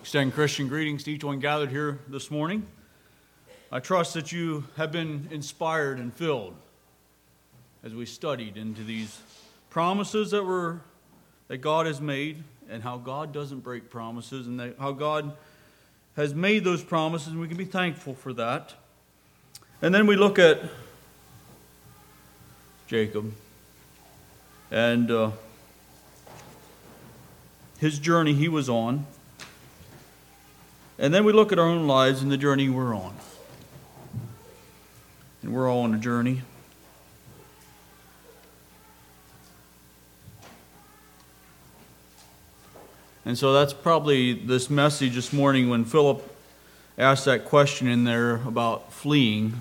Extend Christian greetings to each one gathered here this morning. I trust that you have been inspired and filled as we studied into these promises that God has made, and how God doesn't break promises, and how God has made those promises, and we can be thankful for that. And then we look at Jacob and his journey he was on. And then we look at our own lives and the journey we're on. And we're all on a journey. And so that's probably this message this morning when Philip asked that question in there about fleeing.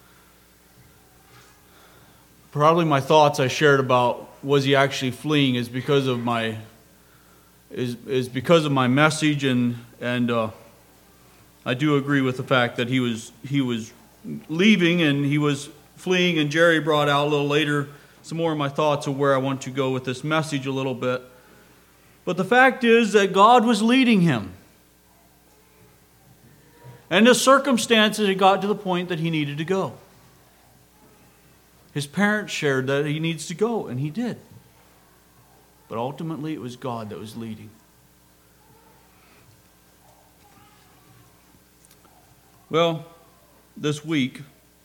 Probably my thoughts I shared about was he actually fleeing is because of my message, and I do agree with the fact that he was leaving and he was fleeing, and Jerry brought out a little later some more of my thoughts of where I want to go with this message a little bit. But the fact is that God was leading him. And the circumstances had got to the point that he needed to go. His parents shared that he needs to go, and he did. But ultimately it was God that was leading. Well, this week,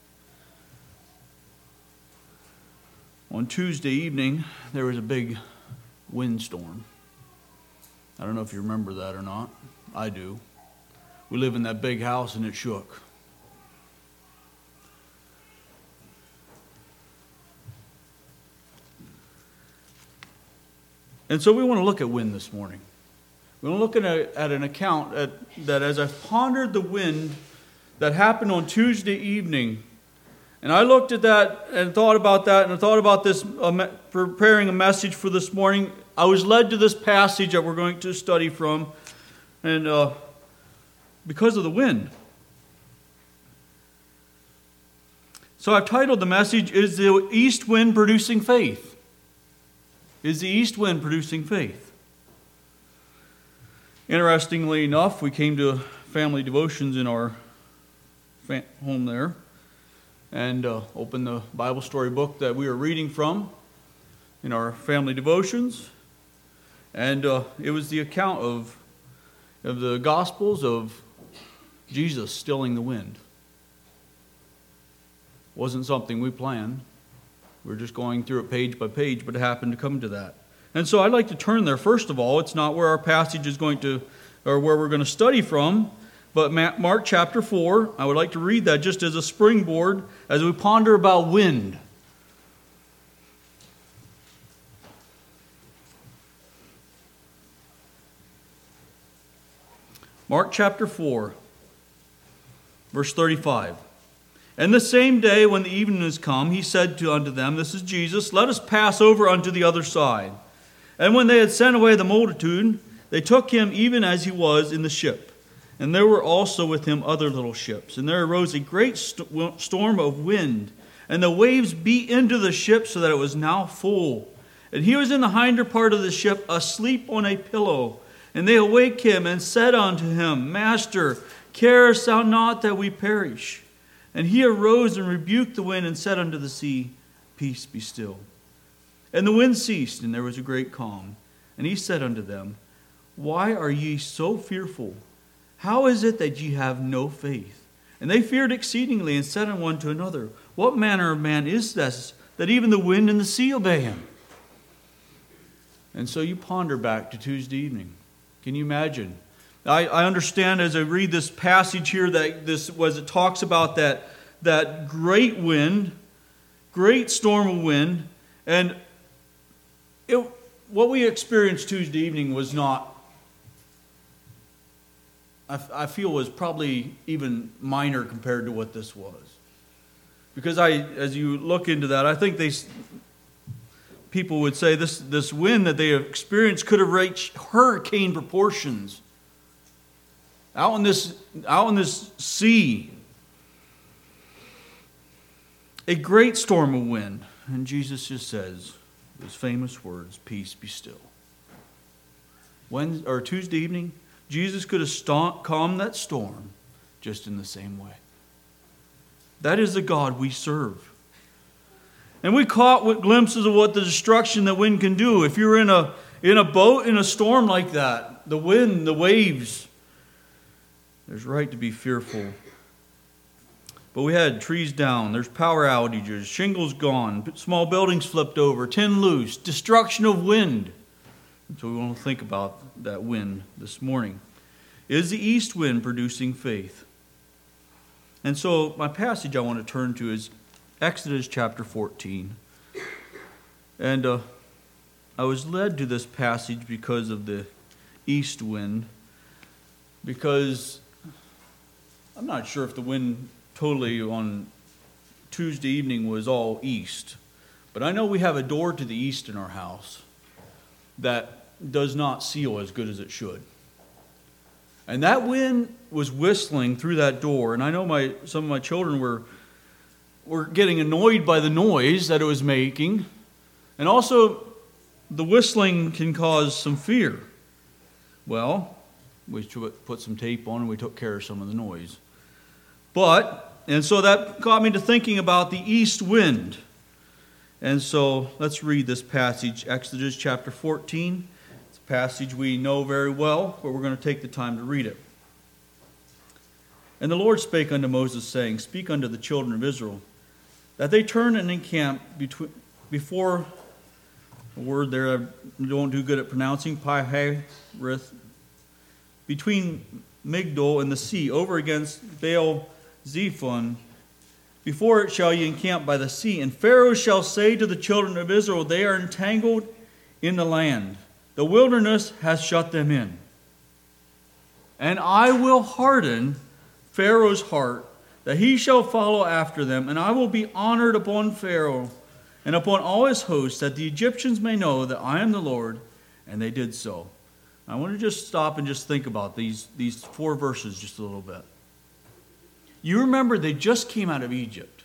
on Tuesday evening, there was a big windstorm. I don't know if you remember that or not. I do. We live in that big house and it shook. And so we want to look at wind this morning. We want to look at an account that as I pondered the wind that happened on Tuesday evening, and I looked at that and thought about that, and I thought about this, preparing a message for this morning, I was led to this passage that we're going to study from, and because of the wind. So I've titled the message, Is the East Wind Producing Faith? Is the east wind producing faith? Interestingly enough, we came to family devotions in our home there and opened the Bible story book that we were reading from in our family devotions. And it was the account of the Gospels of Jesus stilling the wind. Wasn't something we planned. We're just going through it page by page, but it happened to come to that. And so I'd like to turn there. First of all, it's not where our passage is going to, or where we're going to study from, but Mark chapter 4. I would like to read that just as a springboard as we ponder about wind. Mark chapter 4, verse 35. And the same day when the evening is come, he said unto them, this is Jesus, let us pass over unto the other side. And when they had sent away the multitude, they took him even as he was in the ship. And there were also with him other little ships. And there arose a great storm of wind, and the waves beat into the ship so that it was now full. And he was in the hinder part of the ship, asleep on a pillow. And they awake him and said unto him, Master, carest thou not that we perish? And he arose and rebuked the wind and said unto the sea, Peace, be still. And the wind ceased, and there was a great calm. And he said unto them, Why are ye so fearful? How is it that ye have no faith? And they feared exceedingly, and said one to another, What manner of man is this, that even the wind and the sea obey him? And so you ponder back to Tuesday evening. Can you imagine? I understand as I read this passage here that it talks about that great wind, great storm of wind, and what we experienced Tuesday evening was not, I feel was probably even minor compared to what this was. Because as you look into that, I think people would say this wind that they have experienced could have reached hurricane proportions. Out in this sea, a great storm of wind. And Jesus just says those famous words, peace be still. Tuesday evening, Jesus could have calmed that storm just in the same way. That is the God we serve. And we caught with glimpses of what the destruction that wind can do. If you're in a boat in a storm like that, the wind, the waves, there's right to be fearful. But we had trees down, there's power outages, shingles gone, small buildings flipped over, tin loose, destruction of wind. So we want to think about that wind this morning. Is the east wind producing faith? And so my passage I want to turn to is Exodus chapter 14. And I was led to this passage because of the east wind. Because I'm not sure if the wind totally on Tuesday evening was all east. But I know we have a door to the east in our house that does not seal as good as it should. And that wind was whistling through that door, and I know some of my children were getting annoyed by the noise that it was making. And also, the whistling can cause some fear. Well, we put some tape on and we took care of some of the noise. And so that got me to thinking about the east wind. And so let's read this passage, Exodus chapter 14. It's a passage we know very well, but we're going to take the time to read it. And the Lord spake unto Moses, saying, Speak unto the children of Israel, that they turn and encamp before, a word there I don't do good at pronouncing, Pi-Hahiroth, between Migdol and the sea, over against Baal-zephon. Before it shall ye encamp by the sea. And Pharaoh shall say to the children of Israel, They are entangled in the land. The wilderness hath shut them in. And I will harden Pharaoh's heart, that he shall follow after them. And I will be honored upon Pharaoh and upon all his hosts, that the Egyptians may know that I am the Lord. And they did so. I want to just stop and just think about these 4 verses just a little bit. You remember they just came out of Egypt.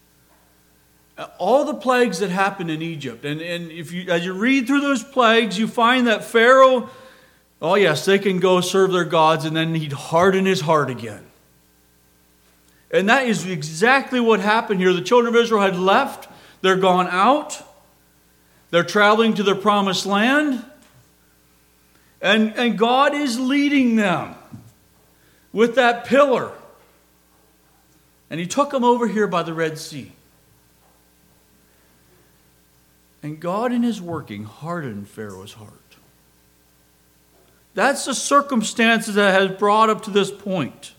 All the plagues that happened in Egypt. And if you, as you read through those plagues, you find that Pharaoh, oh yes, they can go serve their gods, and then he'd harden his heart again. And that is exactly what happened here. The children of Israel had left. They're gone out. They're traveling to their promised land. And God is leading them with that pillar. And he took them over here by the Red Sea. And God in his working hardened Pharaoh's heart. That's the circumstances that has brought up to this point.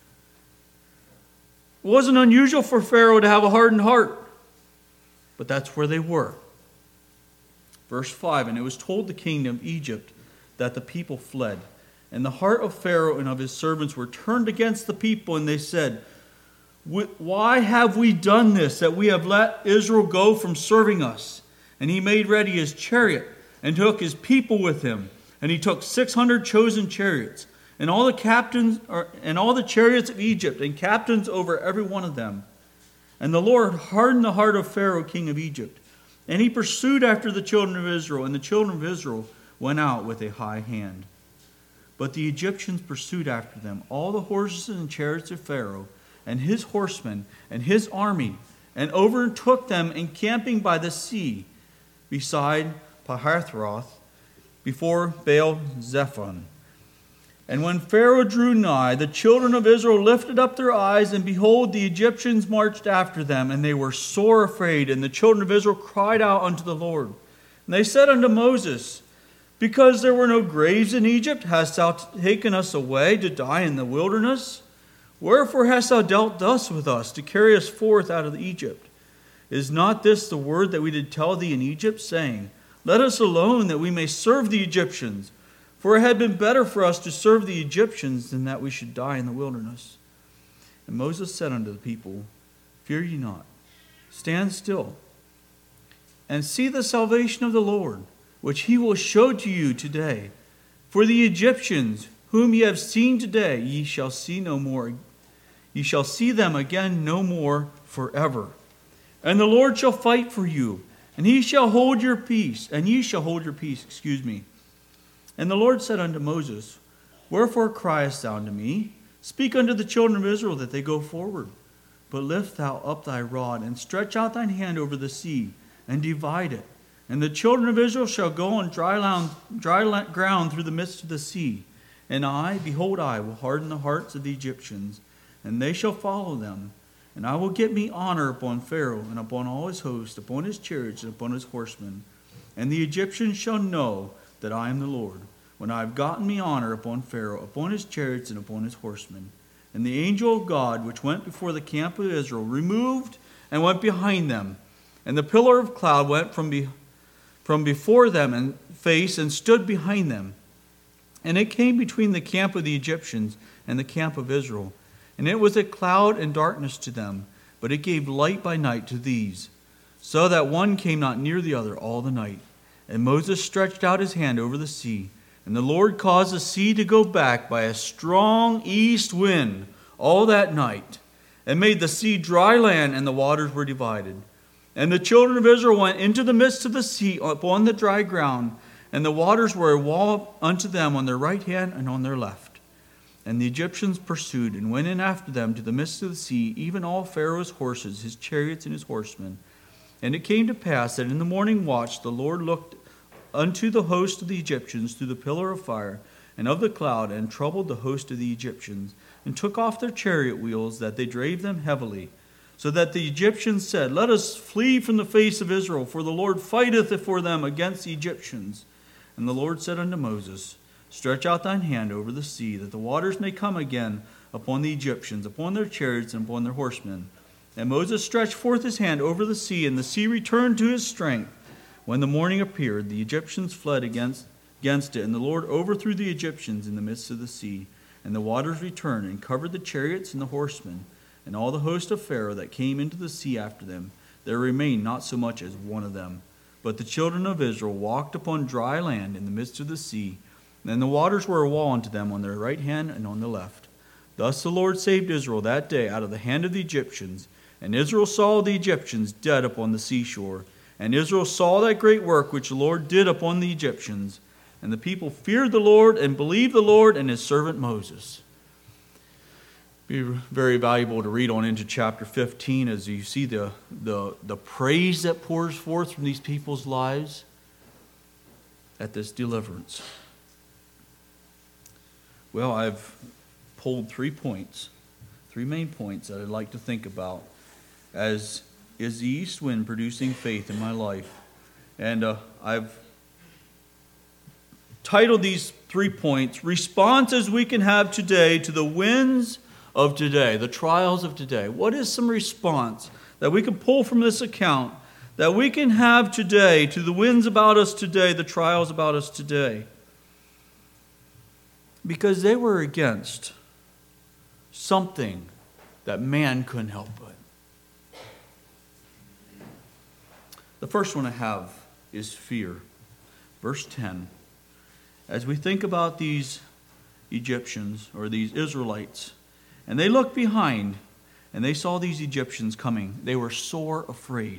It wasn't unusual for Pharaoh to have a hardened heart. But that's where they were. Verse 5, And it was told the kingdom of Egypt that the people fled. And the heart of Pharaoh and of his servants were turned against the people, and they said, Why have we done this, that we have let Israel go from serving us? And he made ready his chariot, and took his people with him. And he took 600 chosen chariots, and all the captains, and all the chariots of Egypt, and captains over every one of them. And the Lord hardened the heart of Pharaoh, king of Egypt. And he pursued after the children of Israel, and the children of Israel went out with a high hand. But the Egyptians pursued after them all the horses and chariots of Pharaoh, and his horsemen, and his army, and overtook them encamping by the sea, beside Pi-Hahiroth, before Baal-zephon. And when Pharaoh drew nigh, the children of Israel lifted up their eyes, and behold, the Egyptians marched after them, and they were sore afraid. And the children of Israel cried out unto the Lord. And they said unto Moses, Because there were no graves in Egypt, hast thou taken us away to die in the wilderness? Wherefore hast thou dealt thus with us, to carry us forth out of Egypt? Is not this the word that we did tell thee in Egypt, saying, Let us alone, that we may serve the Egyptians? For it had been better for us to serve the Egyptians than that we should die in the wilderness. And Moses said unto the people, Fear ye not, stand still, and see the salvation of the Lord, which he will show to you today. For the Egyptians, whom ye have seen today, ye shall see no more. Ye shall see them again no more forever. And the Lord shall fight for you, and he shall hold your peace, and ye shall hold your peace, And the Lord said unto Moses, Wherefore criest thou unto me? Speak unto the children of Israel that they go forward. But lift thou up thy rod, and stretch out thine hand over the sea, and divide it. And the children of Israel shall go on dry ground through the midst of the sea. And I, behold, I will harden the hearts of the Egyptians, and they shall follow them. And I will get me honor upon Pharaoh, and upon all his host, upon his chariots, and upon his horsemen. And the Egyptians shall know that I am the Lord, when I have gotten me honor upon Pharaoh, upon his chariots, and upon his horsemen. And the angel of God, which went before the camp of Israel, removed and went behind them. And the pillar of cloud went from before them and face and stood behind them. And it came between the camp of the Egyptians and the camp of Israel. And it was a cloud and darkness to them, but it gave light by night to these, so that one came not near the other all the night. And Moses stretched out his hand over the sea, and the Lord caused the sea to go back by a strong east wind all that night, and made the sea dry land, and the waters were divided. And the children of Israel went into the midst of the sea upon the dry ground, and the waters were a wall unto them on their right hand and on their left. And the Egyptians pursued and went in after them to the midst of the sea, even all Pharaoh's horses, his chariots, and his horsemen. And it came to pass that in the morning watch the Lord looked unto the host of the Egyptians through the pillar of fire and of the cloud, and troubled the host of the Egyptians, and took off their chariot wheels, that they drave them heavily. So that the Egyptians said, Let us flee from the face of Israel, for the Lord fighteth for them against the Egyptians. And the Lord said unto Moses, Stretch out thine hand over the sea, that the waters may come again upon the Egyptians, upon their chariots, and upon their horsemen. And Moses stretched forth his hand over the sea, and the sea returned to his strength. When the morning appeared, the Egyptians fled against it, and the Lord overthrew the Egyptians in the midst of the sea. And the waters returned, and covered the chariots and the horsemen, and all the host of Pharaoh that came into the sea after them. There remained not so much as one of them. But the children of Israel walked upon dry land in the midst of the sea, and the waters were a wall unto them on their right hand and on the left. Thus the Lord saved Israel that day out of the hand of the Egyptians. And Israel saw the Egyptians dead upon the seashore. And Israel saw that great work which the Lord did upon the Egyptians. And the people feared the Lord and believed the Lord and his servant Moses. Be very valuable to read on into chapter 15 as you see the praise that pours forth from these people's lives at this deliverance. Well, I've pulled 3 main points that I'd like to think about as is the east wind producing faith in my life. And I've titled these 3 points, Responses We Can Have Today to the Winds of Today, the Trials of Today. What is some response that we can pull from this account that we can have today to the winds about us today, the trials about us today? Because they were against something that man couldn't help but. The first one I have is fear. Verse 10. As we think about these Egyptians or these Israelites, and they looked behind and they saw these Egyptians coming, they were sore afraid.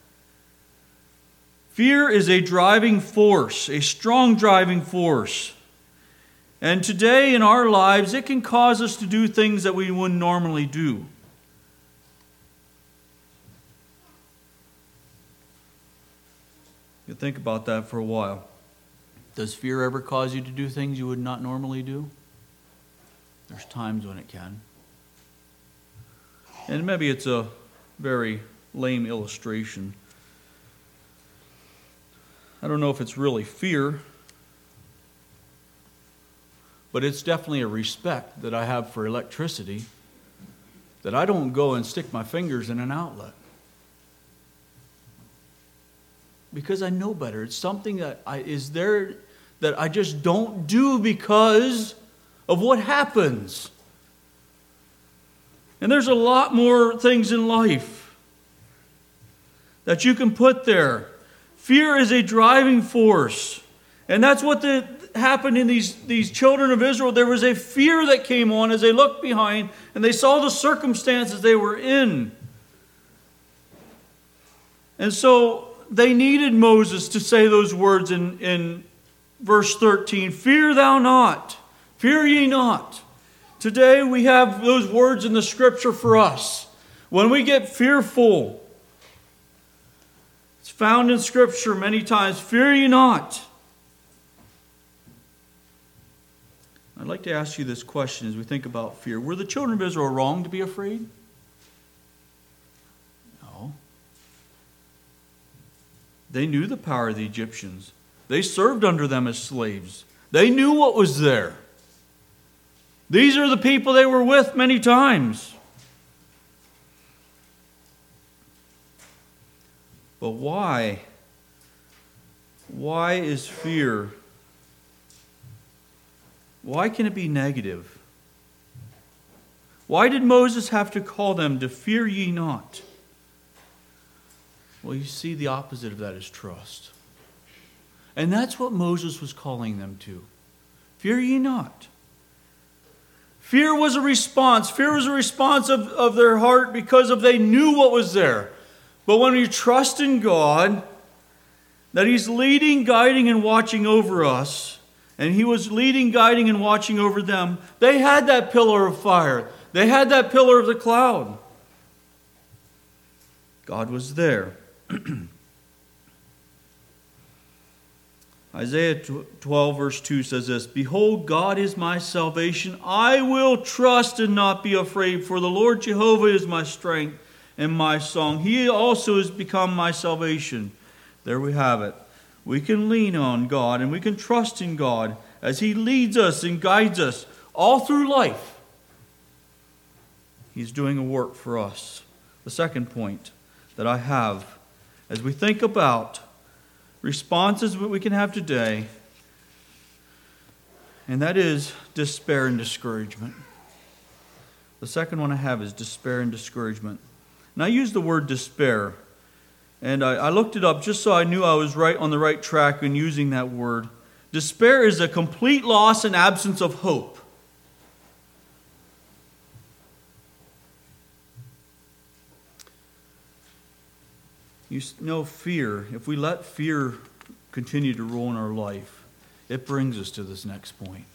Fear is a driving force, a strong driving force. And today in our lives, it can cause us to do things that we wouldn't normally do. You think about that for a while. Does fear ever cause you to do things you would not normally do? There's times when it can. And maybe it's a very lame illustration. I don't know if it's really fear, but it's definitely a respect that I have for electricity, that I don't go and stick my fingers in an outlet. Because I know better. It's something that is there that I just don't do because of what happens. And there's a lot more things in life that you can put there. Fear is a driving force. And that's what happened in these children of Israel. There was a fear that came on as they looked behind and they saw the circumstances they were in. And so they needed Moses to say those words in verse 13. Fear thou not, Fear ye not. Today we have those words in the Scripture for us. When we get fearful, it's found in Scripture many times. Fear ye not. I'd like to ask you this question as we think about fear. Were the children of Israel wrong to be afraid? No. They knew the power of the Egyptians. They served under them as slaves. They knew what was there. These are the people they were with many times. But why? Why is fear? Why can it be negative? Why did Moses have to call them to fear ye not? Well, you see, the opposite of that is trust. And that's what Moses was calling them to. Fear ye not. Fear was a response. Fear was a response of their heart because they knew what was there. But when we trust in God, that He's leading, guiding, and watching over us, and He was leading, guiding, and watching over them, they had that pillar of fire. They had that pillar of the cloud. God was there. Isaiah 12 verse 2 says this, Behold, God is my salvation. I will trust and not be afraid, for the Lord Jehovah is my strength and my song. He also has become my salvation. There we have it. We can lean on God and we can trust in God as He leads us and guides us all through life. He's doing a work for us. The second point that I have as we think about responses that we can have today, and that is despair and discouragement. The second one I have is despair and discouragement. And I use the word despair, and I looked it up just so I knew I was right on the right track in using that word. Despair is a complete loss and absence of hope. You know, fear, if we let fear continue to rule in our life, it brings us to this next point.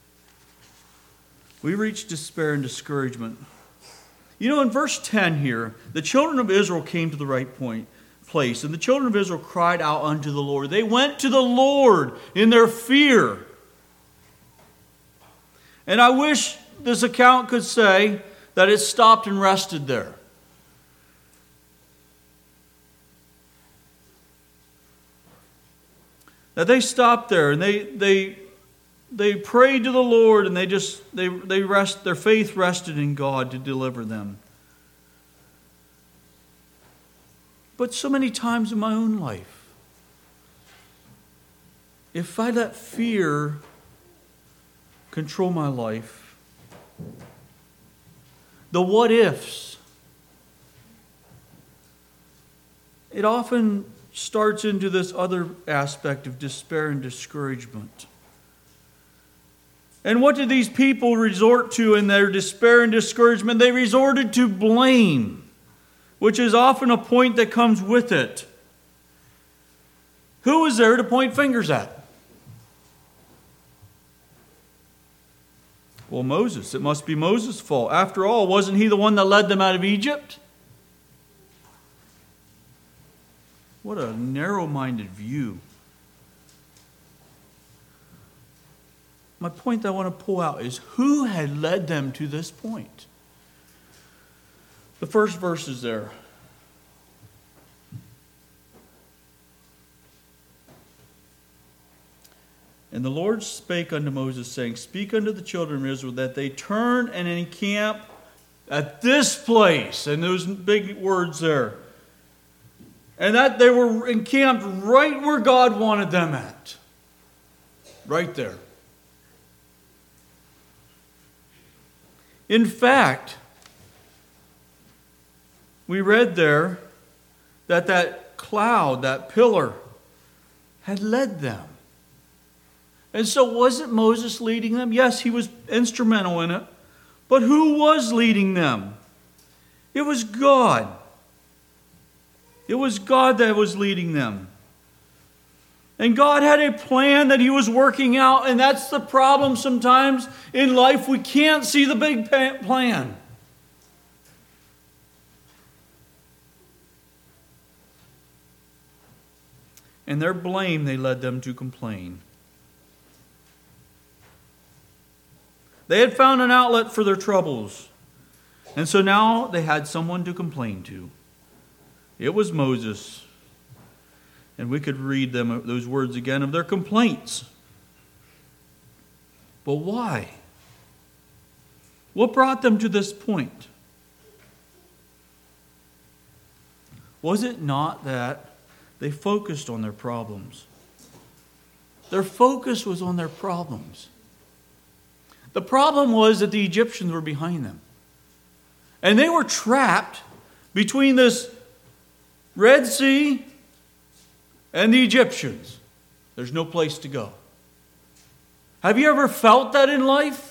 We reach despair and discouragement. You know, in verse 10 here, the children of Israel came to the right place, and the children of Israel cried out unto the Lord. They went to the Lord in their fear. And I wish this account could say that it stopped and rested there. That they stopped there and they prayed to the Lord, and their faith rested in God to deliver them. But so many times in my own life, if I let fear control my life, the what ifs, it often starts into this other aspect of despair and discouragement. And what did these people resort to in their despair and discouragement? They resorted to blame, which is often a point that comes with it. Who was there to point fingers at? Well, Moses. It must be Moses' fault. After all, wasn't he the one that led them out of Egypt? What a narrow-minded view. My point that I want to pull out is who had led them to this point? The first verse is there. And the Lord spake unto Moses, saying, Speak unto the children of Israel that they turn and encamp at this place. And those big words there. And that they were encamped right where God wanted them at. Right there. In fact, we read there that cloud, that pillar, had led them. And so wasn't Moses leading them? Yes, he was instrumental in it. But who was leading them? It was God. It was God that was leading them. And God had a plan that He was working out, and that's the problem sometimes in life. We can't see the big plan. And their blame, they led them to complain. They had found an outlet for their troubles. And so now they had someone to complain to. It was Moses. And we could read them those words again of their complaints. But why? What brought them to this point? Was it not that they focused on their problems? Their focus was on their problems. The problem was that the Egyptians were behind them. And they were trapped between this Red Sea and the Egyptians. There's no place to go. Have you ever felt that in life?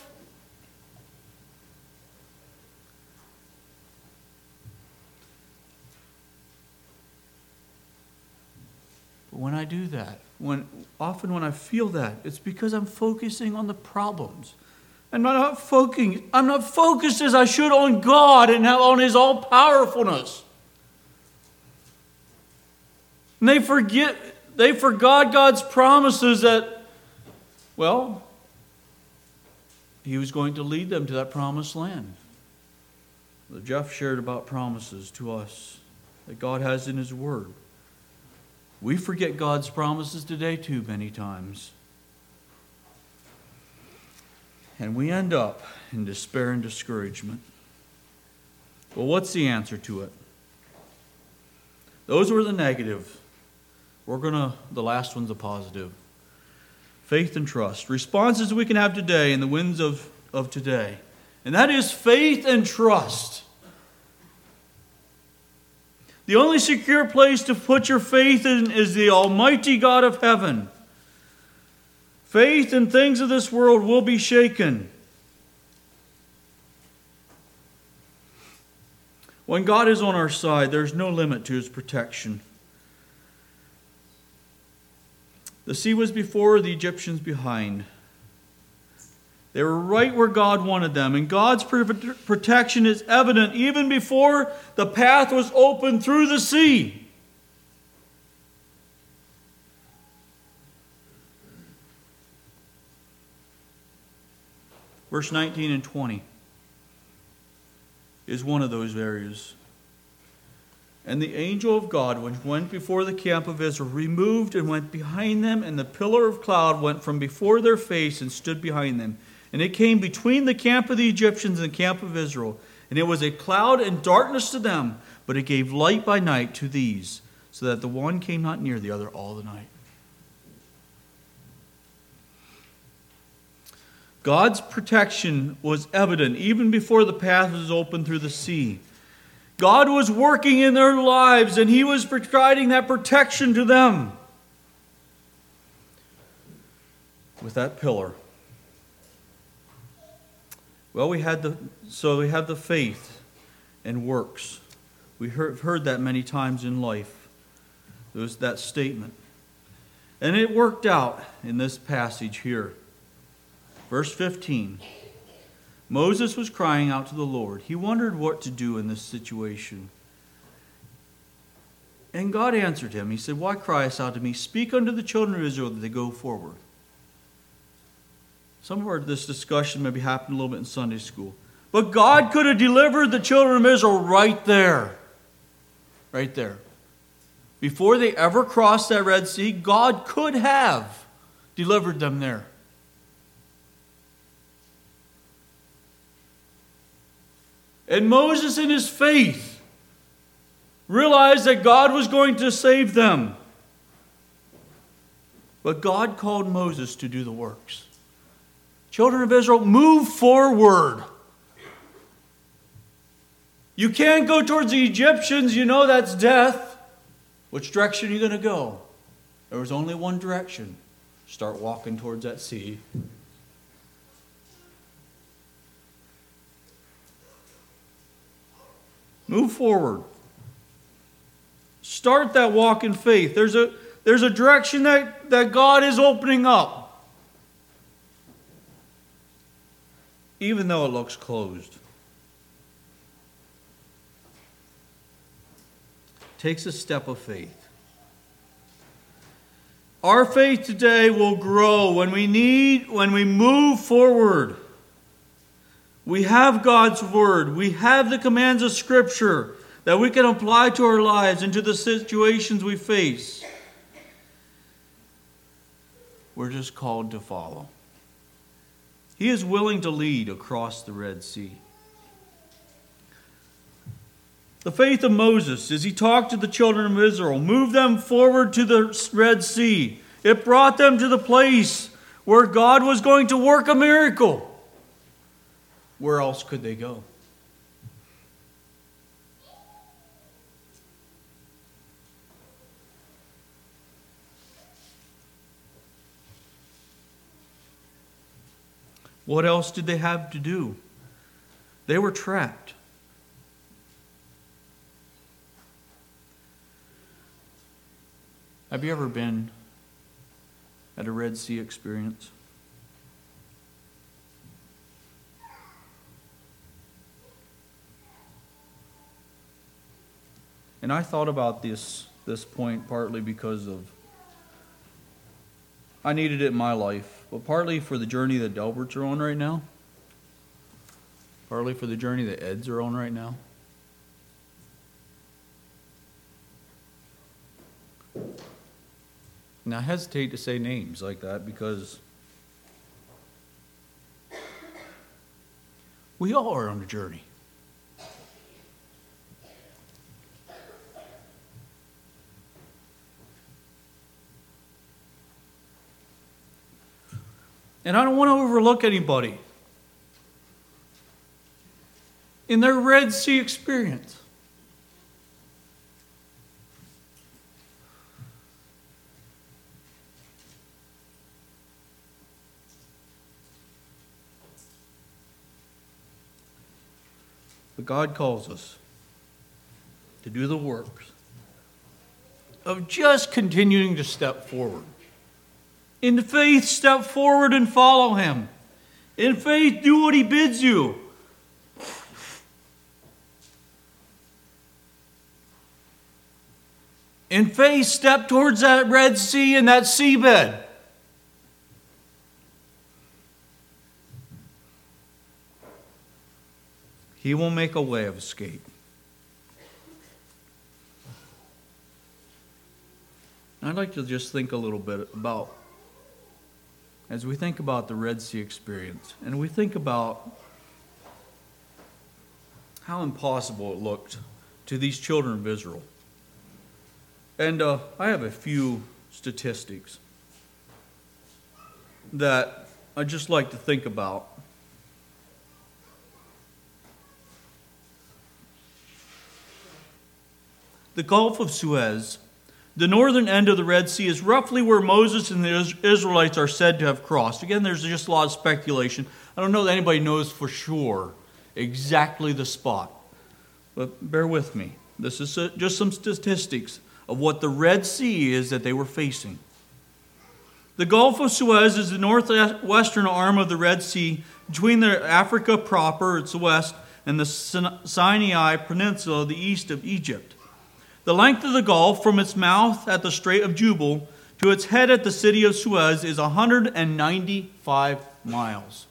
But when I do that, often when I feel that, it's because I'm focusing on the problems. I'm not focused as I should on God and on His all-powerfulness. And they forgot God's promises that, well, He was going to lead them to that promised land. Jeff shared about promises to us that God has in His Word. We forget God's promises today too many times. And we end up in despair and discouragement. Well, what's the answer to it? Those were the negative. The last one's the positive. Faith and trust. Responses we can have today in the winds of today. And that is faith and trust. The only secure place to put your faith in is the Almighty God of heaven. Faith in things of this world will be shaken. When God is on our side, there's no limit to His protection. The sea was before, the Egyptians behind. They were right where God wanted them, and God's protection is evident even before the path was opened through the sea. Verse 19 and 20 is one of those areas. And the angel of God, which went before the camp of Israel, removed and went behind them, and the pillar of cloud went from before their face and stood behind them. And it came between the camp of the Egyptians and the camp of Israel. And it was a cloud and darkness to them, but it gave light by night to these, so that the one came not near the other all the night. God's protection was evident even before the path was opened through the sea. God was working in their lives, and He was providing that protection to them with that pillar. Well, we have the faith and works. We heard that many times in life. There was that statement. And it worked out in this passage here. Verse 15. Moses was crying out to the Lord. He wondered what to do in this situation. And God answered him. He said, "Why criest thou to me? Speak unto the children of Israel that they go forward." Some of this discussion maybe happened a little bit in Sunday school. But God could have delivered the children of Israel right there. Right there. Before they ever crossed that Red Sea, God could have delivered them there. And Moses, in his faith, realized that God was going to save them. But God called Moses to do the works. Children of Israel, move forward. You can't go towards the Egyptians. You know that's death. Which direction are you going to go? There was only one direction. Start walking towards that sea. Move forward. Start that walk in faith. There's a direction that God is opening up, even though it looks closed. Takes a step of faith. Our faith today will grow when we move forward. We have God's Word. We have the commands of Scripture that we can apply to our lives and to the situations we face. We're just called to follow. He is willing to lead across the Red Sea. The faith of Moses, as he talked to the children of Israel, moved them forward to the Red Sea. It brought them to the place where God was going to work a miracle. Where else could they go? What else did they have to do? They were trapped. Have you ever been at a Red Sea experience? And I thought about this point partly because of I needed it in my life, but partly for the journey that Delberts are on right now. Partly for the journey that Eds are on right now. Now I hesitate to say names like that because we all are on a journey. And I don't want to overlook anybody in their Red Sea experience. But God calls us to do the works of just continuing to step forward. In faith, step forward and follow Him. In faith, do what He bids you. In faith, step towards that Red Sea and that seabed. He will make a way of escape. I'd like to just think a little bit about, as we think about the Red Sea experience, and we think about how impossible it looked to these children of Israel. And I have a few statistics that I'd just like to think about. The Gulf of Suez, the northern end of the Red Sea, is roughly where Moses and the Israelites are said to have crossed. Again, there's just a lot of speculation. I don't know that anybody knows for sure exactly the spot. But bear with me. This is just some statistics of what the Red Sea is that they were facing. The Gulf of Suez is the northwestern arm of the Red Sea between the Africa proper, its west, and the Sinai Peninsula, the east of Egypt. The length of the Gulf from its mouth at the Strait of Jubal to its head at the city of Suez is 195 miles.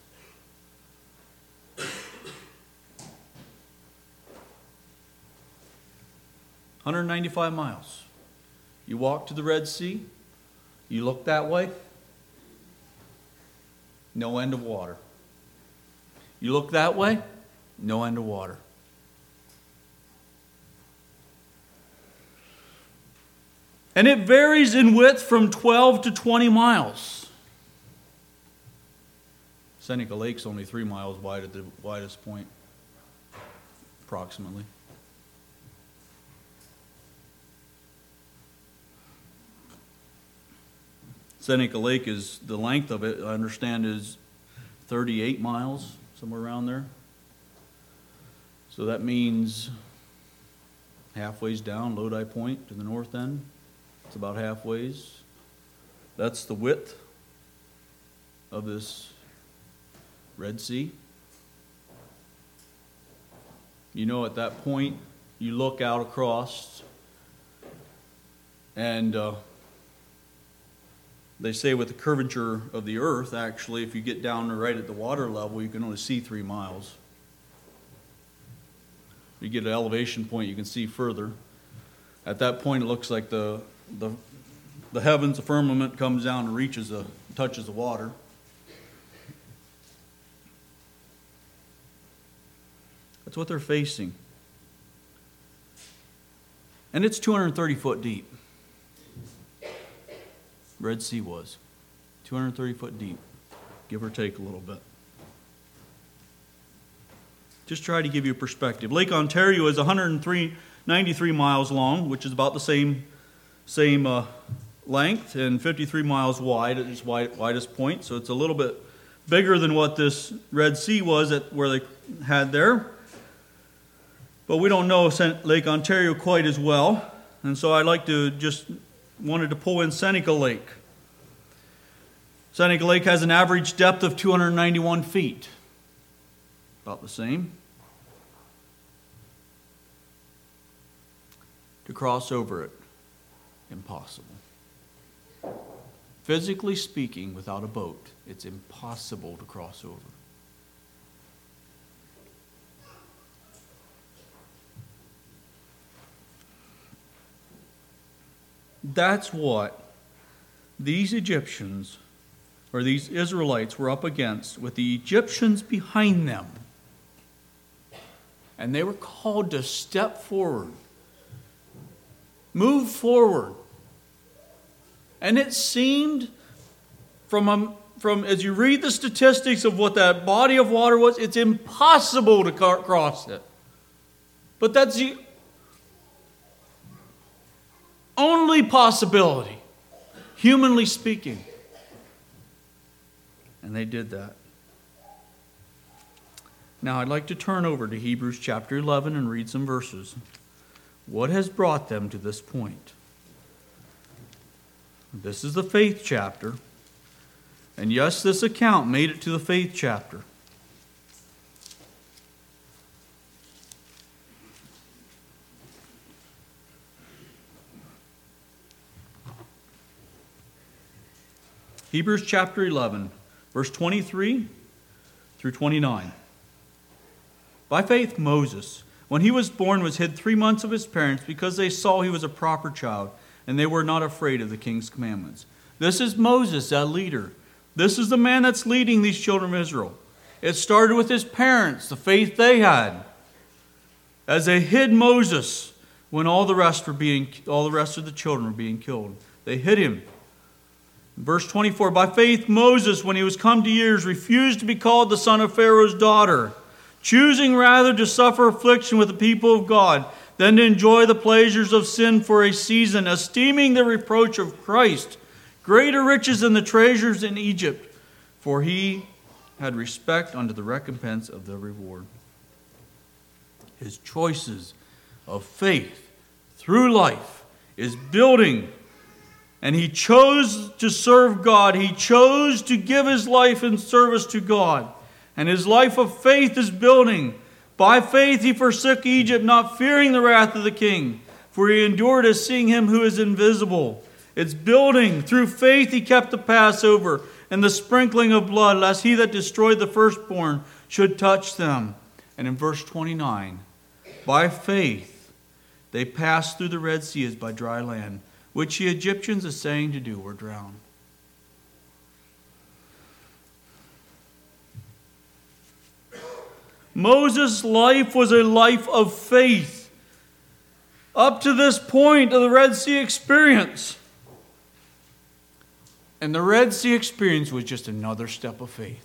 $195 miles. You walk to the Red Sea, you look that way, no end of water. You look that way, no end of water. And it varies in width from 12 to 20 miles. Seneca Lake's only 3 miles wide at the widest point, approximately. Seneca Lake is, the length of it, I understand, is 38 miles, somewhere around there. So that means halfway's down Lodi Point to the north end. It's about halfway. That's the width of this Red Sea. You know, at that point, you look out across, and they say with the curvature of the earth, actually, if you get down right at the water level, you can only see 3 miles. You get an elevation point, you can see further. At that point, it looks like the heavens, the firmament comes down and touches the water. That's what they're facing. And it's 230 foot deep. Red Sea was 230 foot deep, give or take a little bit. Just try to give you a perspective. Lake Ontario is 193 miles long, which is about the same length, and 53 miles wide at its widest point. So it's a little bit bigger than what this Red Sea was at where they had there. But we don't know Lake Ontario quite as well. And so I'd like to wanted to pull in Seneca Lake. Seneca Lake has an average depth of 291 feet. About the same. To cross over it, impossible. Physically speaking, without a boat, it's impossible to cross over. That's what these Egyptians, or these Israelites, were up against, with the Egyptians behind them. And they were called to step forward, move forward. And it seemed, from as you read the statistics of what that body of water was, it's impossible to cross it. But that's the only possibility, humanly speaking. And they did that. Now I'd like to turn over to Hebrews chapter 11 and read some verses. What has brought them to this point? This is the faith chapter. And yes, this account made it to the faith chapter. Hebrews chapter 11, verse 23 through 29. By faith, Moses, when he was born, was hid 3 months of his parents because they saw he was a proper child, and they were not afraid of the king's commandments. This is Moses, that leader. This is the man that's leading these children of Israel. It started with his parents, the faith they had, as they hid Moses when all the rest of the children were being killed. They hid him. Verse 24, by faith Moses, when he was come to years, refused to be called the son of Pharaoh's daughter, choosing rather to suffer affliction with the people of God than to enjoy the pleasures of sin for a season, esteeming the reproach of Christ greater riches than the treasures in Egypt, for he had respect unto the recompense of the reward. His choices of faith through life is building. And he chose to serve God. He chose to give his life in service to God. And his life of faith is building. By faith he forsook Egypt, not fearing the wrath of the king, for he endured as seeing him who is invisible. It's building. Through faith he kept the Passover and the sprinkling of blood, lest he that destroyed the firstborn should touch them. And in verse 29, by faith they passed through the Red Sea as by dry land, which the Egyptians, essaying to do, were drowned. Moses' life was a life of faith up to this point of the Red Sea experience. And the Red Sea experience was just another step of faith.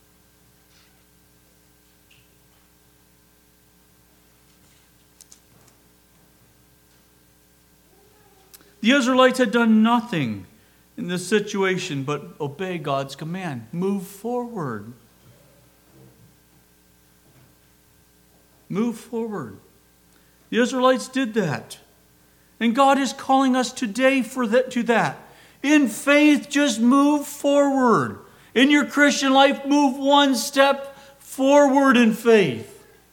The Israelites had done nothing in this situation but obey God's command. Move forward. Move forward. The Israelites did that. And God is calling us today to that. In faith, just move forward. In your Christian life, move one step forward in faith.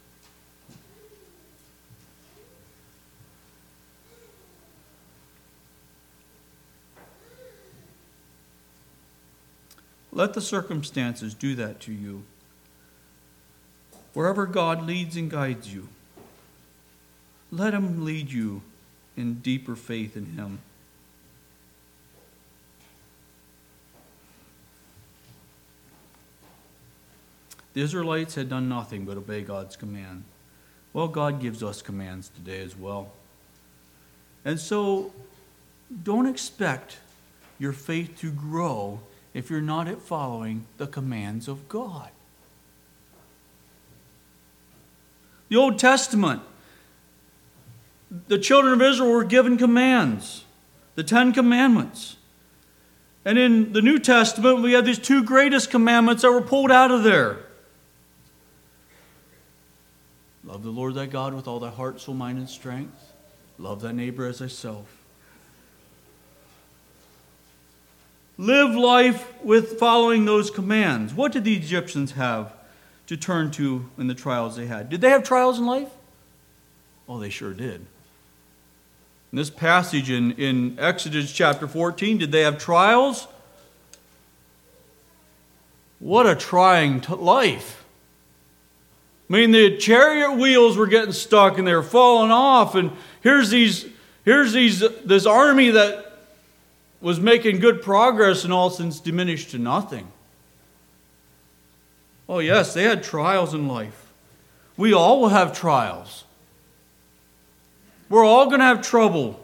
Let the circumstances do that to you. Wherever God leads and guides you, let Him lead you in deeper faith in Him. The Israelites had done nothing but obey God's command. Well, God gives us commands today as well. And so, don't expect your faith to grow if you're not following the commands of God. The Old Testament, the children of Israel were given commands, the 10 Commandments. And in the New Testament, we have these 2 greatest commandments that were pulled out of there. Love the Lord thy God with all thy heart, soul, mind, and strength. Love thy neighbor as thyself. Live life with following those commands. What did the Egyptians have to turn to in the trials they had? Did they have trials in life? Oh, they sure did. In this passage in Exodus chapter 14, did they have trials? What a trying life. I mean, the chariot wheels were getting stuck and they were falling off, and here's this army that was making good progress and all since diminished to nothing. Oh yes, they had trials in life. We all will have trials. We're all going to have trouble.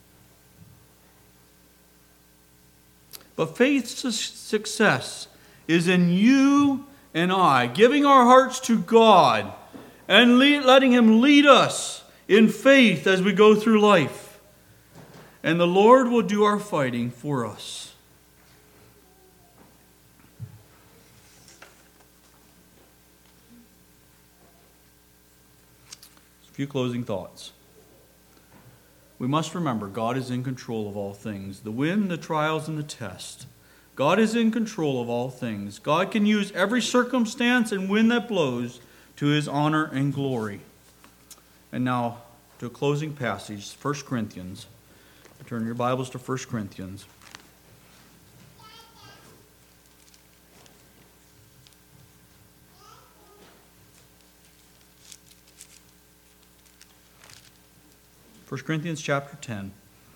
But faith's success is in you and I, giving our hearts to God and letting Him lead us in faith as we go through life. And the Lord will do our fighting for us. A few closing thoughts. We must remember God is in control of all things. The wind, the trials, and the test. God is in control of all things. God can use every circumstance and wind that blows to His honor and glory. And now to a closing passage, 1 Corinthians. Turn your Bibles to 1 Corinthians. First Corinthians chapter 10.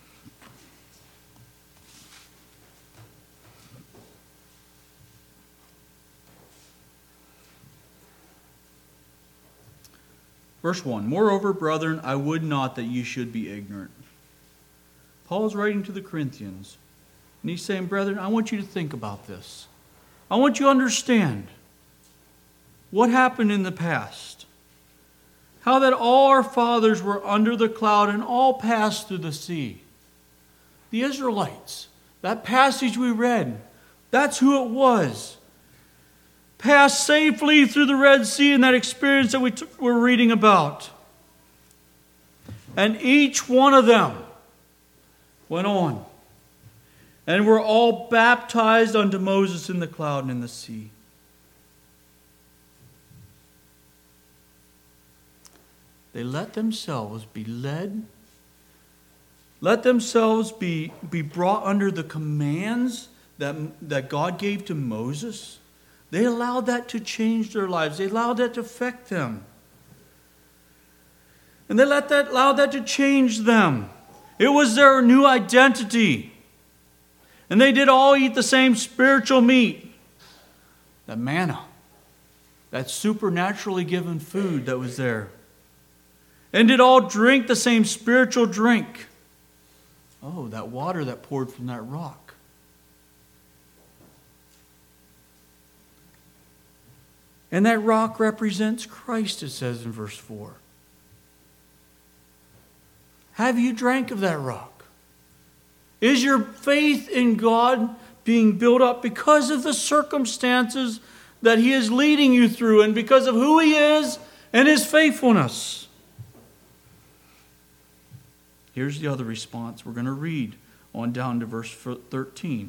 Verse 1. Moreover, brethren, I would not that you should be ignorant. Paul is writing to the Corinthians, and he's saying, brethren, I want you to think about this. I want you to understand what happened in the past. How that all our fathers were under the cloud and all passed through the sea. The Israelites, that passage we read, that's who it was. Passed safely through the Red Sea in that experience that we're reading about. And each one of them went on. And were all baptized unto Moses in the cloud and in the sea. They let themselves be led. Let themselves be brought under the commands that God gave to Moses. They allowed that to change their lives. They allowed that to affect them. And they allowed that to change them. It was their new identity. And they did all eat the same spiritual meat. The manna. That supernaturally given food that was there. And did all drink the same spiritual drink. Oh, that water that poured from that rock. And that rock represents Christ, it says in verse 4. Have you drank of that rock? Is your faith in God being built up because of the circumstances that He is leading you through and because of who He is and His faithfulness? Here's the other response. We're going to read on down to verse 13.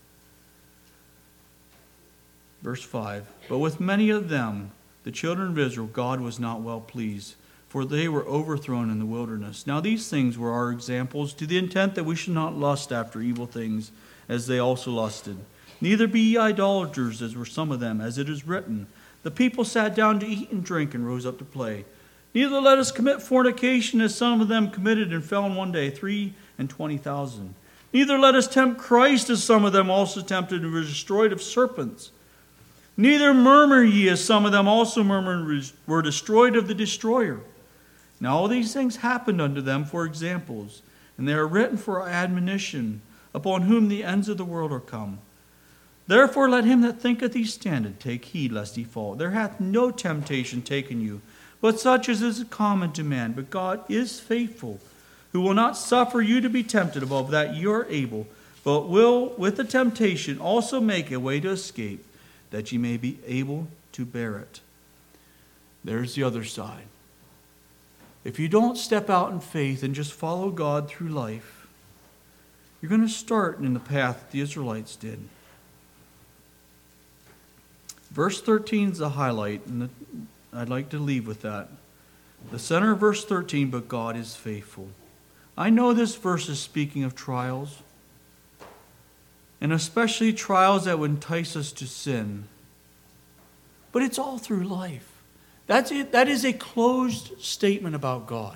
Verse 5. But with many of them, the children of Israel, God was not well pleased, for they were overthrown in the wilderness. Now these things were our examples, to the intent that we should not lust after evil things, as they also lusted. Neither be ye idolaters, as were some of them, as it is written, the people sat down to eat and drink, and rose up to play. Neither let us commit fornication, as some of them committed, and fell in one day 23,000. Neither let us tempt Christ, as some of them also tempted, and were destroyed of serpents. Neither murmur ye, as some of them also murmured, and were destroyed of the destroyer. Now all these things happened unto them for examples, and they are written for our admonition, upon whom the ends of the world are come. Therefore let him that thinketh he standeth take heed lest he fall. There hath no temptation taken you, but such as is common to man. But God is faithful, who will not suffer you to be tempted above that you are able, but will with the temptation also make a way to escape, that ye may be able to bear it. There's the other side. If you don't step out in faith and just follow God through life, you're going to start in the path the Israelites did. Verse 13 is the highlight, and I'd like to leave with that. The center of verse 13, but God is faithful. I know this verse is speaking of trials, and especially trials that would entice us to sin. But it's all through life. That's it. That is a closed statement about God.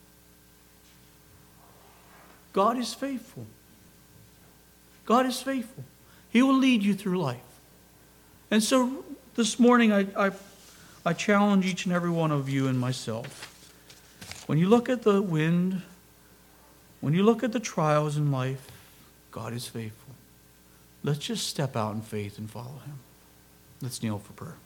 God is faithful. God is faithful. He will lead you through life. And so this morning I challenge each and every one of you and myself. When you look at the wind, when you look at the trials in life, God is faithful. Let's just step out in faith and follow him. Let's kneel for prayer.